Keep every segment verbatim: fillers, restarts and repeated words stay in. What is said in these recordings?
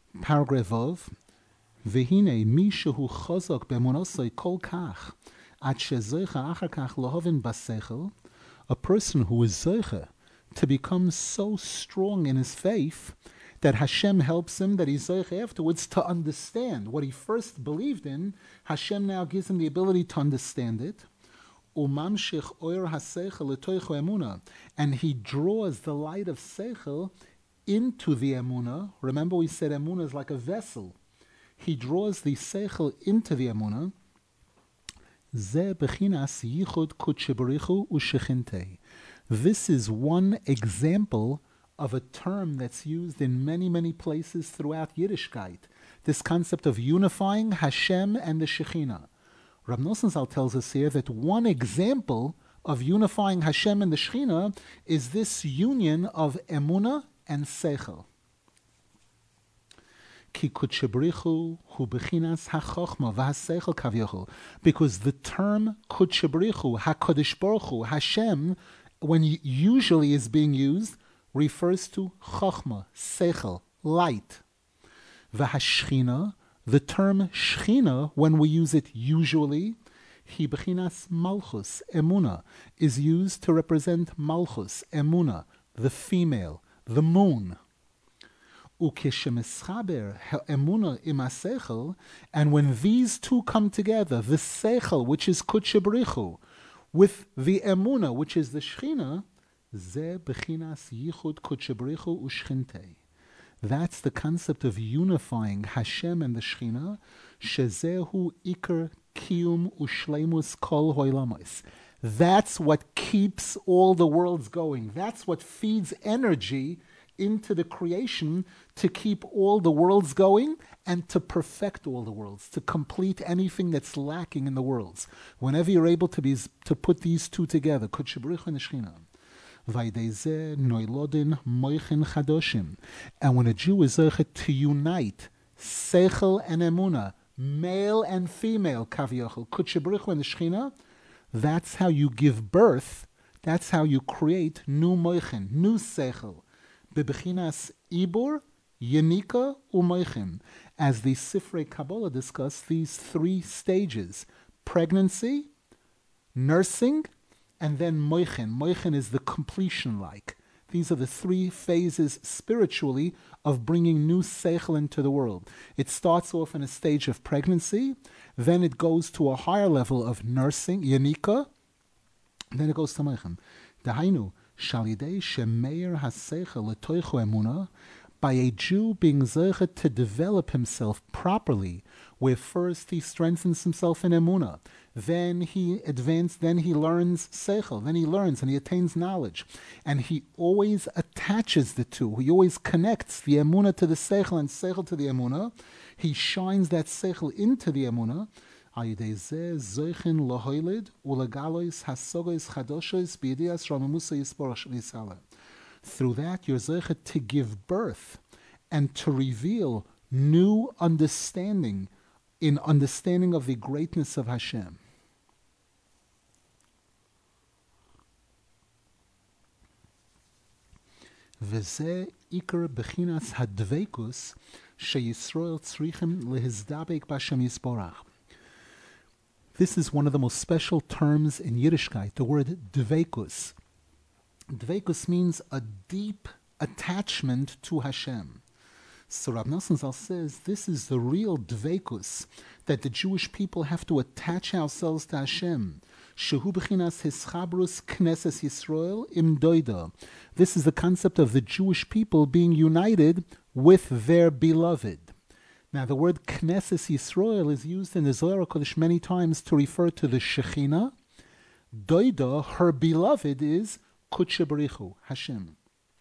Paragraph Vov. Vehine mi shehu chazak be'emunosai kol kach ad shezoicha achar kach lahavin basechel. A person who is zoicha to become so strong in his faith that Hashem helps him, that he's zoicha afterwards to understand what he first believed in. Hashem now gives him the ability to understand it. Umamshich oir haseichel letoicho emuna, and he draws the light of seichel into the emuna. Remember, we said emuna is like a vessel. He draws the seichel into the emuna. Ze bechinas yichud kutshebarichu ushechintei. This is one example of a term that's used in many, many places throughout Yiddishkeit. This concept of unifying Hashem and the Shekhinah. Rav Nosson Zal tells us here that one example of unifying Hashem and the Shekhinah is this union of Emunah and Seichel. Ki kutshebarichu hu bechinas hachachma v'haseichel kavyochel. Because the term kutshebarichu, HaKadosh Baruch Hu, Hashem, when usually is being used, refers to chachma, seichel, light. V'hashchina, the term shchina, when we use it usually, hi bechinas malchus, emuna, is used to represent malchus, emuna, the female, the moon. Ukeshemeschaber emuna im seichel, and when these two come together, the seichel, which is kutshebarichu, with the emuna, which is the shchina, ze bechinas yichud kutshebarichu ushchintei. That's the concept of unifying Hashem and the Shekhinah. Shezehu ikar kiyum ushleimus kol hoilamos. That's what keeps all the worlds going. That's what feeds energy into the creation to keep all the worlds going and to perfect all the worlds, to complete anything that's lacking in the worlds. Whenever you're able to be to put these two together, Kutshebarichu and the Shekhinah. And when a Jew is zeichet to unite seichel and emuna, male and female, kaviyachol, kutshebarichu and the Shekhinah, that's how you give birth, that's how you create new moichin, new seichel. Bebechinas ibur, yenika, umoichin. As the Sifrei Kabbalah discuss these three stages: pregnancy, nursing, and then moichin. Moichin is the completion-like. These are the three phases spiritually of bringing new seichel into the world. It starts off in a stage of pregnancy, then it goes to a higher level of nursing, yanika, then it goes to moichin. Dahainu, shalidei shemeir haseichel letoicho emuna, by a Jew being zeichet to develop himself properly, where first he strengthens himself in emunah, then he advances, then he learns seichel, then he learns and he attains knowledge, and he always attaches the two. He always connects the emunah to the seichel and seichel to the emunah. He shines that seichel into the emunah. Through that, you're zeichet to give birth and to reveal new understanding in understanding of the greatness of Hashem. V'zeh ikar bechinas hadveikus sheyisrael tzrichim lehizdabek b'Hashem Yisborach. This is one of the most special terms in Yiddishkeit, the word dveikus. Dveikus means a deep attachment to Hashem. So Rav Nosson Zal says this is the real dveikus, that the Jewish people have to attach ourselves to Hashem. Shehu b'chinas hischabrus knesses Yisrael im doida. This is the concept of the Jewish people being united with their beloved. Now the word knesses Yisrael is used in the Zohar HaKodesh many times to refer to the Shekhinah. Doida, her beloved, is Kutshebarichu, Hashem.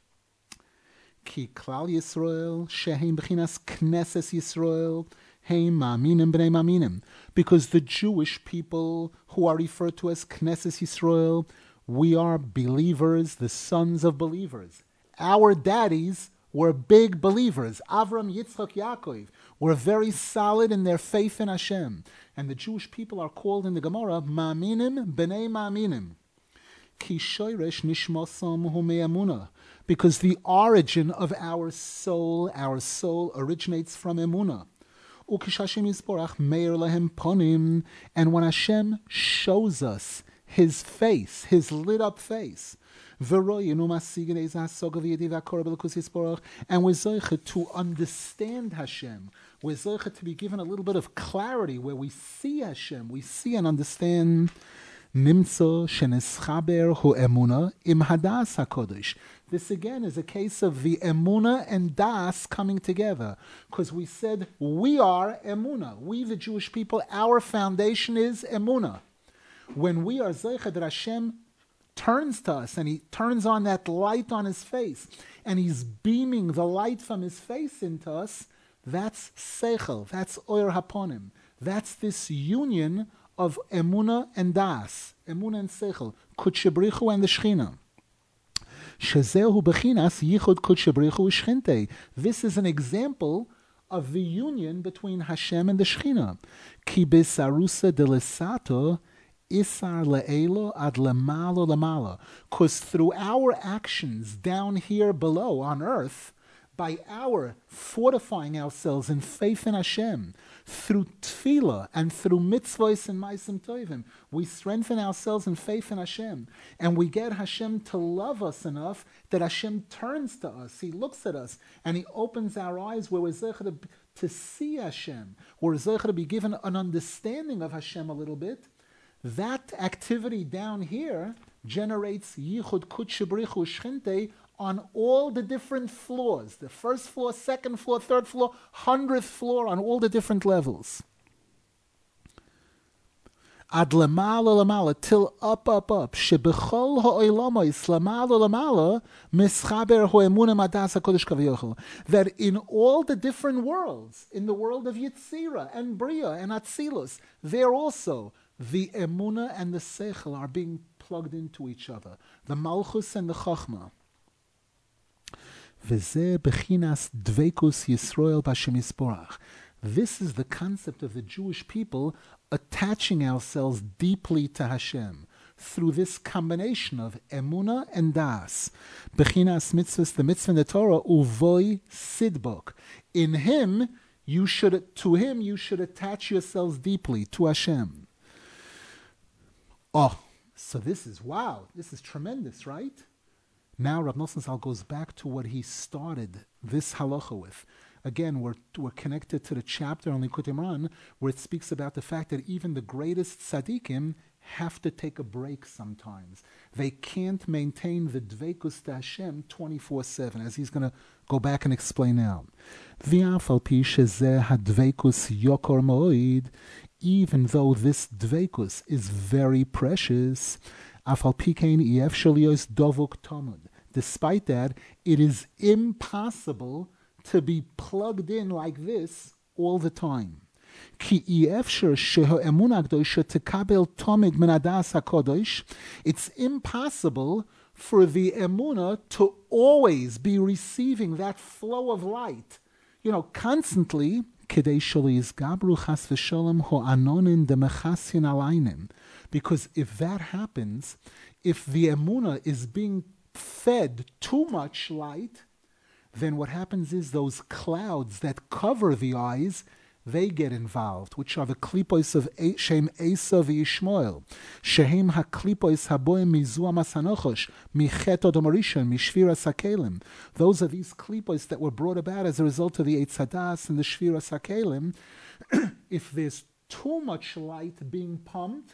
Ki klal Yisrael shehem b'chinas knesses Yisrael heim ma'aminim b'nei ma'aminim. Because the Jewish people who are referred to as Knesses Yisrael, we are believers, the sons of believers. Our daddies were big believers. Avram, Yitzchak, Yaakov were very solid in their faith in Hashem. And the Jewish people are called in the Gemara ma'aminim b'nei ma'aminim. Ki shoyresh nishmasam hu me'emunah. because the origin of our soul, our soul originates from emunah. And when Hashem shows us His face, His lit up face, and we're zeicha to understand Hashem, we're zeicha to be given a little bit of clarity where we see Hashem, we see and understand. Nimtzo sheneschaber hu emuna im hadas hakodesh. This again is a case of the emuna and das coming together, because we said we are emuna. We, the Jewish people, our foundation is emuna. When we are zeicha that Hashem turns to us and He turns on that light on His face, and He's beaming the light from His face into us, that's seichel, that's oyer haponim, that's this union of emuna and das, emuna and seichel, Kudshe B'richu and the Shechina. Shezehu bechinas yichud Kudshe B'richu u'shchinte. This is an example of the union between Hashem and the Shechina. Ki besarusa delesato isar le'elo ad lemalo lemala. Because through our actions down here below on earth, by our fortifying ourselves in faith in Hashem, through tefillah and through mitzvahs and ma'asim tovim, we strengthen ourselves in faith in Hashem, and we get Hashem to love us enough that Hashem turns to us. He looks at us and He opens our eyes where we're zeicha to, to see Hashem, we're zeicha to be given an understanding of Hashem a little bit. That activity down here generates yichud kudshe b'richu shchinte on all the different floors, the first floor, second floor, third floor, hundredth floor, on all the different levels. Ad lemala lemala, till up, up, up. Shebechol ha'olamos lemala lemala mischaber ho'emunah madas hakodesh kavyochel. That in all the different worlds, in the world of Yetzirah and Bria and Atzilus, there also the emunah and the seichel are being plugged into each other. The malchus and the chachma. This is the concept of the Jewish people attaching ourselves deeply to Hashem through this combination of emuna and das. Bechinas mitzvahs, the mitzvah in the Torah, uvoi sidbok. In Him, you should, to Him, you should attach yourselves deeply to Hashem. Oh, so this is, wow, this is tremendous, right? Now Rav Nosson Zal goes back to what he started this halacha with. Again, we're, we're connected to the chapter on Likutei Moharan where it speaks about the fact that even the greatest tzaddikim have to take a break sometimes. They can't maintain the dveikus to Hashem twenty-four seven, as he's going to go back and explain now. V'afal pi shezeh hadveikus yokor moed, even though this dveikus is very precious, afal pikein iefshel yos dovuk tamud. Despite that, it is impossible to be plugged in like this all the time. Ki iefshel sheho emunah k'dosha tekabel tamid min hadas hakodesh. It's impossible for the emunah to always be receiving that flow of light, you know, constantly. Kedei shelo yizgabru chas v'sholem ho'anonin demechasyin alaynim. Because if that happens, if the emunah is being fed too much light, then what happens is those clouds that cover the eyes, they get involved, which are the klipos of Shem Esav v'Yishmael. Shehem ha-klipos haboim mizu amasanochosh, michet odomarishon, mishviras hakelim. Those are these klipos that were brought about as a result of the Eitz Hadas and the shviras hakelim. If there's too much light being pumped,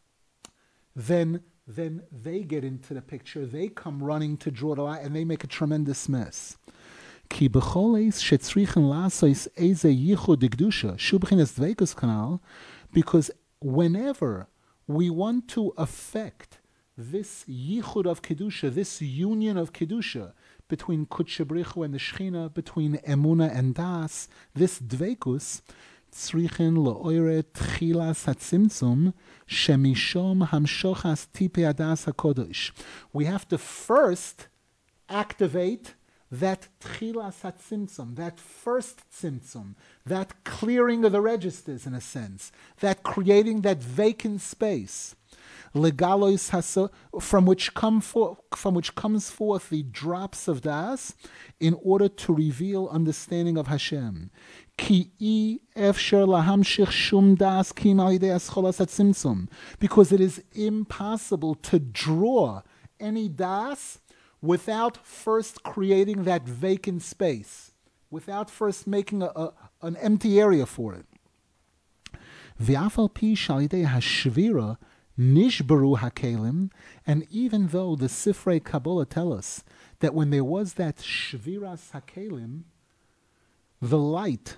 then then they get into the picture. They come running to draw the light, and they make a tremendous mess. Ki b'choleis shetzrichen lasois eze yichud dikdusha shubchinas dveikus kanal, because whenever we want to affect this yichud of kedusha, this union of kedusha between Kudshe B'richu and the Shechina, between emuna and das, this dveikus, tzrichen lo'oire tchilas hatzimtzum shemishom hamshochas tipe hadas hakodesh. We have to first activate that tchilas hatzimtzum, that first tzimtzum, that clearing of the registers in a sense, that creating that vacant space. legalois hasa, from which come for, from which comes forth the drops of das, in order to reveal understanding of Hashem. Ki I efsher lahamshich shum das kim al yidei ascholas hatzimtzum, because it is impossible to draw any das without first creating that vacant space, without first making a, a, an empty area for it. V'afal pi shal yidei hashvira nishbaru hakelim, and even though the Sifrei Kabbalah tell us that when there was that shviras hakelim, the light,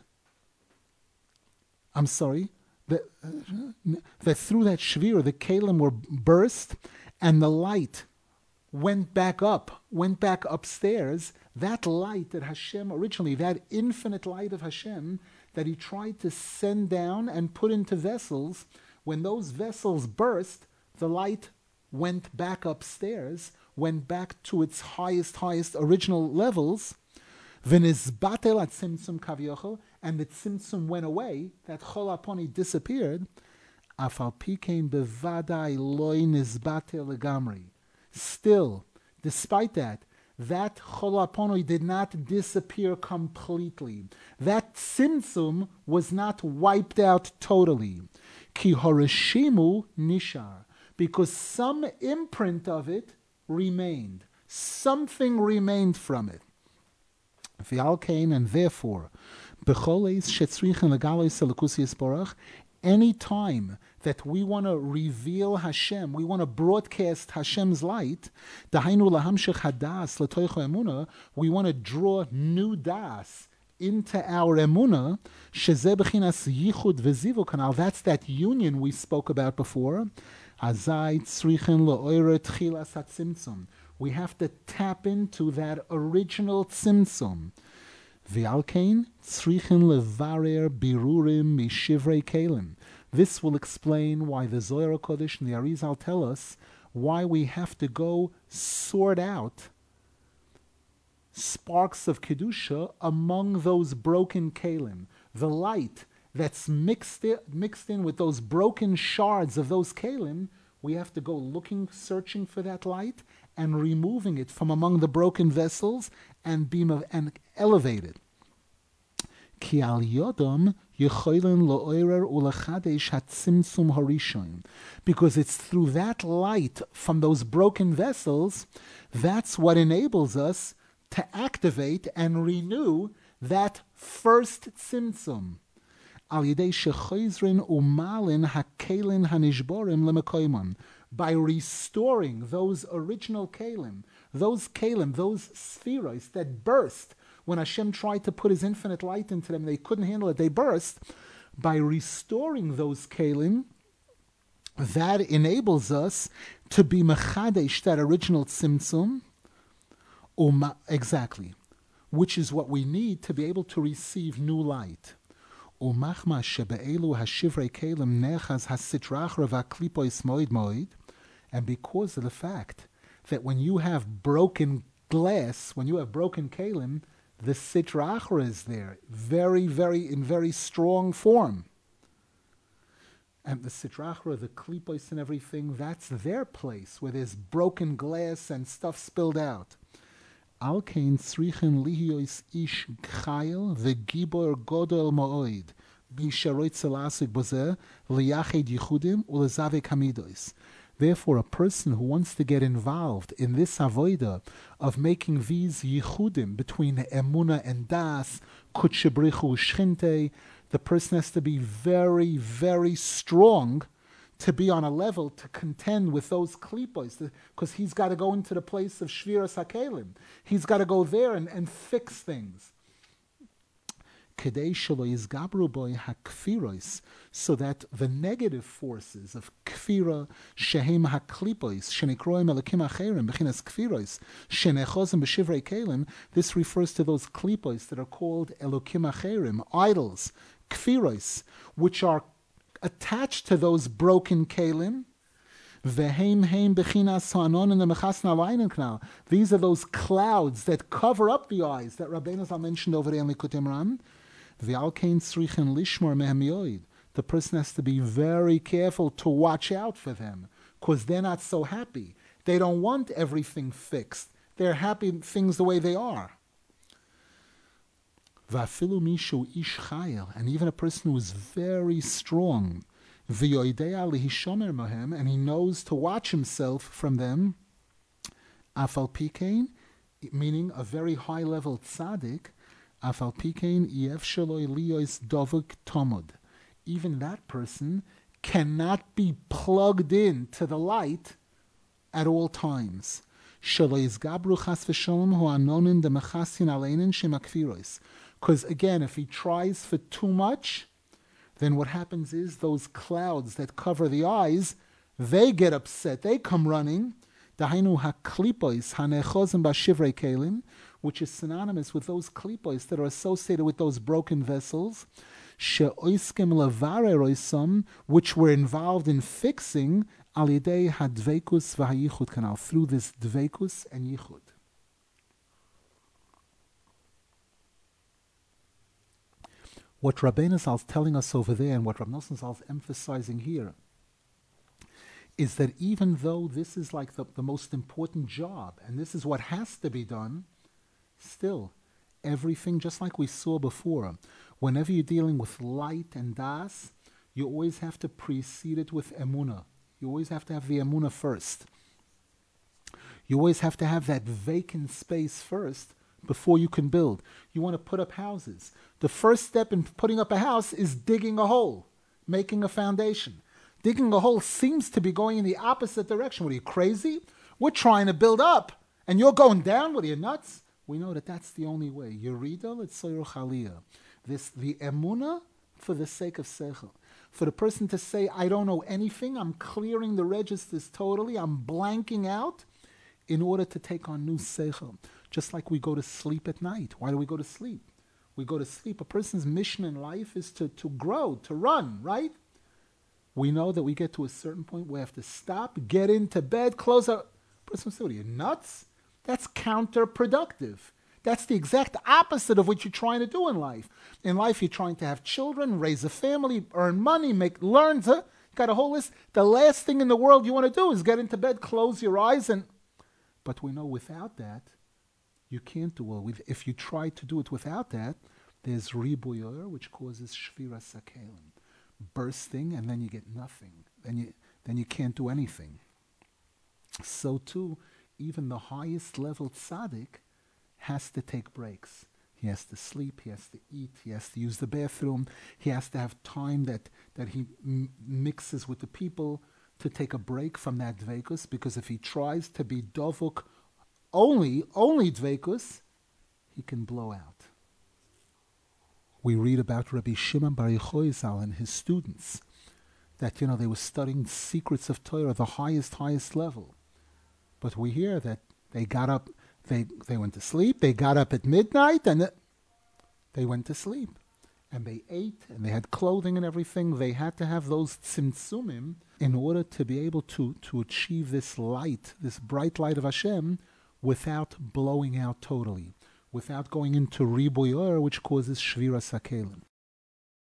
I'm sorry, that, uh, that through that shvira the kelim were burst, and the light went back up, went back upstairs, that light that Hashem originally, that infinite light of Hashem that he tried to send down and put into vessels, when those vessels burst, the light went back upstairs, went back to its highest, highest original levels, v'nizbatel at tzimtzum kavyochel, and the tzimtzum went away, that chol aponi disappeared, afal pikein bevadai loy nizbatel legamri. Still, despite that, that chol aponi did not disappear completely. That tzimtzum was not wiped out totally. Ki horeshimu nishar, because some imprint of it remained. Something remained from it. V'alkein, and therefore, b'choleis shetzrichen legalois elokus yisborach, any time that we want to reveal Hashem, we want to broadcast Hashem's light, dahainu lahamshich hadas letoicho emuna, we want to draw new das into our emuna, shezeh b'chinas yichud v'zivu kanal, that's that union we spoke about before, azai tzrichen lo'oire tchilas hatzimtzum, we have to tap into that original tzimtzum. V'alkein tzrichen levarer birurim mishivrei kelim. This will explain why the Zohar HaKodesh and the Arizal tell us why we have to go sort out sparks of Kedusha among those broken kelim. The light that's mixed in, mixed in with those broken shards of those kelim, we have to go looking, searching for that light and removing it from among the broken vessels and beam of, and elevate it. Ki al yodam yecholen lo'orer ulechadesh hatzimtzum harishon, because it's through that light from those broken vessels, that's what enables us to activate and renew that first tzimtzum. Al yidei shechoizrin umalin hakelin hanishborim lemekoimon, by restoring those original kelim, those kelim, those spheroids that burst when Hashem tried to put his infinite light into them, they couldn't handle it, they burst. By restoring those kelim, that enables us to be mechadesh, that original tzimtzum, uma, exactly, which is what we need to be able to receive new light. Umachma shebe'elu hashivrei kelim nechaz hasitrachra v'aklipois moed moed, and because of the fact that when you have broken glass, when you have broken kelim, the sitra achra is there, very, very, in very strong form. And the sitra achra, the klipos and everything, that's their place, where there's broken glass and stuff spilled out. Al kein tzrichen lihiyos ish chayil v'gibor godol ma'oid b'sharoit zelasik bozeh liyached yichudim ulezavek hamidos. Therefore, a person who wants to get involved in this avoida of making these yichudim between emuna and das, kutshebrichu shchinte, the person has to be very, very strong to be on a level to contend with those klipos, because he's got to go into the place of shviras hakelim. He's got to go there and, and fix things. Kedei shelo yizgabru boy hakfiros, so that the negative forces of kfira, shehem haklipos, shenikroim elokim acherim, bechinas kfiros, shenechozim b'shivrei kelim, this refers to those klipos that are called elokim acherim, idols, kfiros, which are attached to those broken kelim. Vehem heim bechinas ha'anon and the mechasna v'ayinen knal. These are those clouds that cover up the eyes that Rabbeinu Zal mentioned over there in Likutei Moharan. V'alkein tzrichen lishmor mehem yoid. The person has to be very careful to watch out for them, because they're not so happy. They don't want everything fixed. They're happy things the way they are. Va'afilu mishu ish chayil, and even a person who is very strong, v'yoidea lihishomer mohem, and he knows to watch himself from them, afal pikein, meaning a very high-level tzaddik, afal pikein yef sheloi liyois dovuk tomod. Even that person cannot be plugged in to the light at all times. Because again, if he tries for too much, then what happens is those clouds that cover the eyes, they get upset, they come running. Which is synonymous with those klipos that are associated with those broken vessels, which were involved in fixing al yidei hadveikus v'hayichud kanal, through this dveikus and yichud. What Rabbeinu Zal is telling us over there, and what Rav Nosson Zal is emphasizing here, is that even though this is like the, the most important job, and this is what has to be done, still, everything, just like we saw before, whenever you're dealing with light and das, you always have to precede it with emunah. You always have to have the emunah first. You always have to have that vacant space first before you can build. You want to put up houses. The first step in putting up a house is digging a hole, making a foundation. Digging a hole seems to be going in the opposite direction. What, are you crazy? We're trying to build up, and you're going down? What, are you nuts? We know that that's the only way. Yerida l'tzoyer chaliyah. This, the emunah for the sake of seichel. For the person to say, I don't know anything, I'm clearing the registers totally, I'm blanking out, in order to take on new seichel. Just like we go to sleep at night. Why do we go to sleep? We go to sleep. A person's mission in life is to, to grow, to run, right? We know that we get to a certain point where we have to stop, get into bed, close our... Person will say, what are you, nuts? That's counterproductive. That's the exact opposite of what you're trying to do in life. In life, you're trying to have children, raise a family, earn money, make learn. To, got a whole list. The last thing in the world you want to do is get into bed, close your eyes, and... But we know without that, you can't do well. If you try to do it without that, there's ribuyor, which causes shvira sakelim, bursting, and then you get nothing. Then you then you can't do anything. So too, even the highest level tzaddik has to take breaks. He has to sleep, he has to eat, he has to use the bathroom, he has to have time that, that he m- mixes with the people to take a break from that dveikus, because if he tries to be dovuk only, only dveikus, he can blow out. We read about Rabbi Shimon Bar Yochai Zal and his students, that, you know, they were studying secrets of Torah, the highest, highest level. But we hear that they got up, They they went to sleep, they got up at midnight, and they went to sleep. And they ate, and they had clothing and everything. They had to have those tzimtzumim in order to be able to, to achieve this light, this bright light of Hashem, without blowing out totally, without going into ribuyor, which causes shvira sakelim.